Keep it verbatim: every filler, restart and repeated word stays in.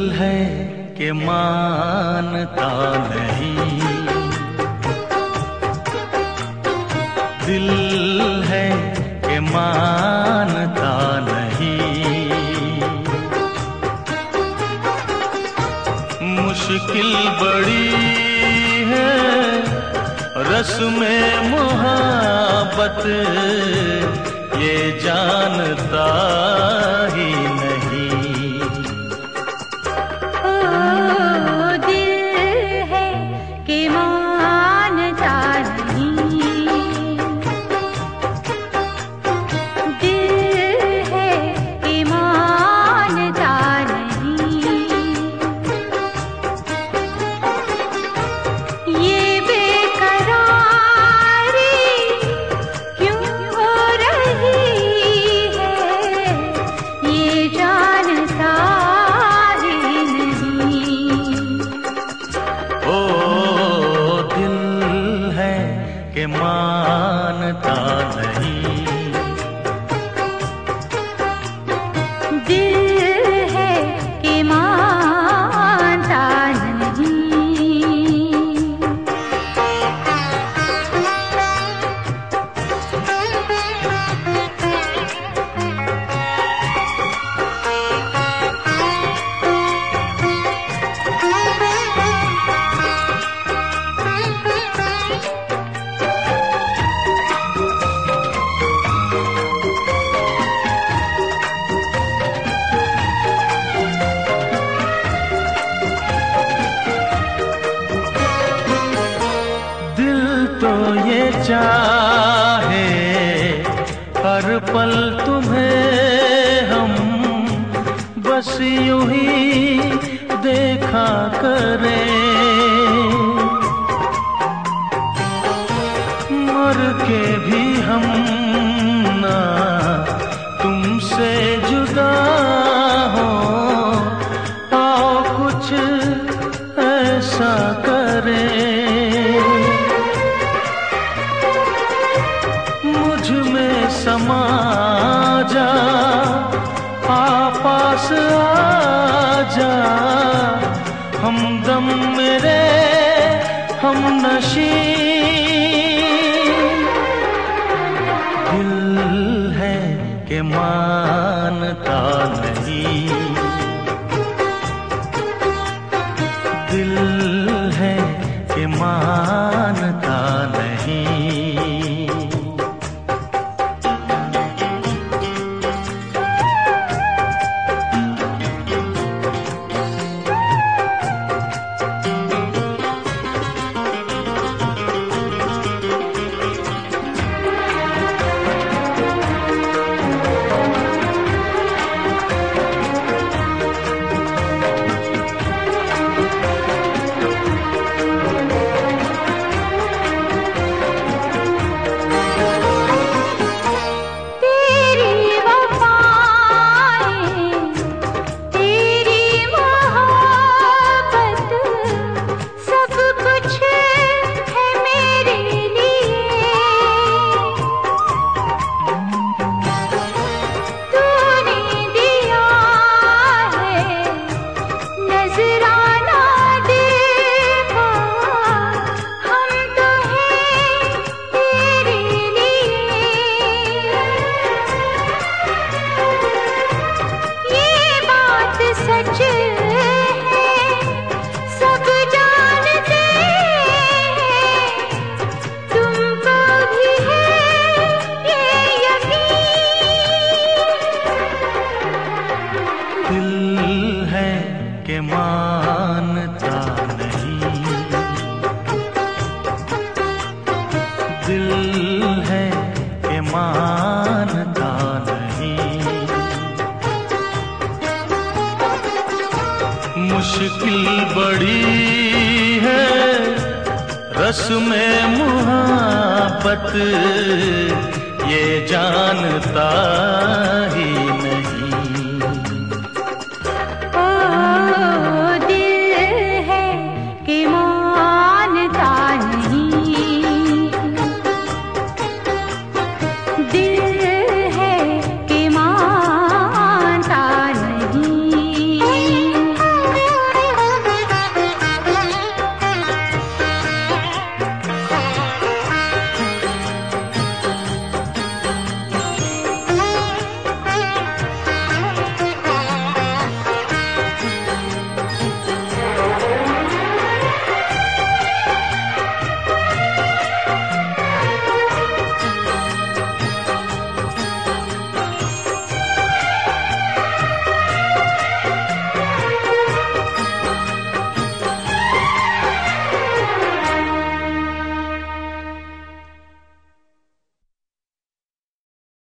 है कि मानता नहीं, दिल है कि मानता नहीं। मुश्किल बड़ी है रस्म मोहब्बत, ये जानता ही नहीं। ओ दिल है कि मानता नहीं, दिल है कि मानता नहीं। ये के मानता नहीं, दिल है कि मानता नहीं। तो ये चाहे हर पल तुम्हें हम बस यूं ही देखा करें, मर के भी हम ना तुमसे जुदा हो। आओ कुछ ऐसा करें, में समा जा, पास आ जा, हमदम मेरे हम नशी। दिल है कि मानता नहीं, दिल है कि मानता नहीं। दिल है कि मानता नहीं, दिल है कि मानता नहीं। मुश्किल बड़ी है रस्म मोहब्बत, ये जानता ही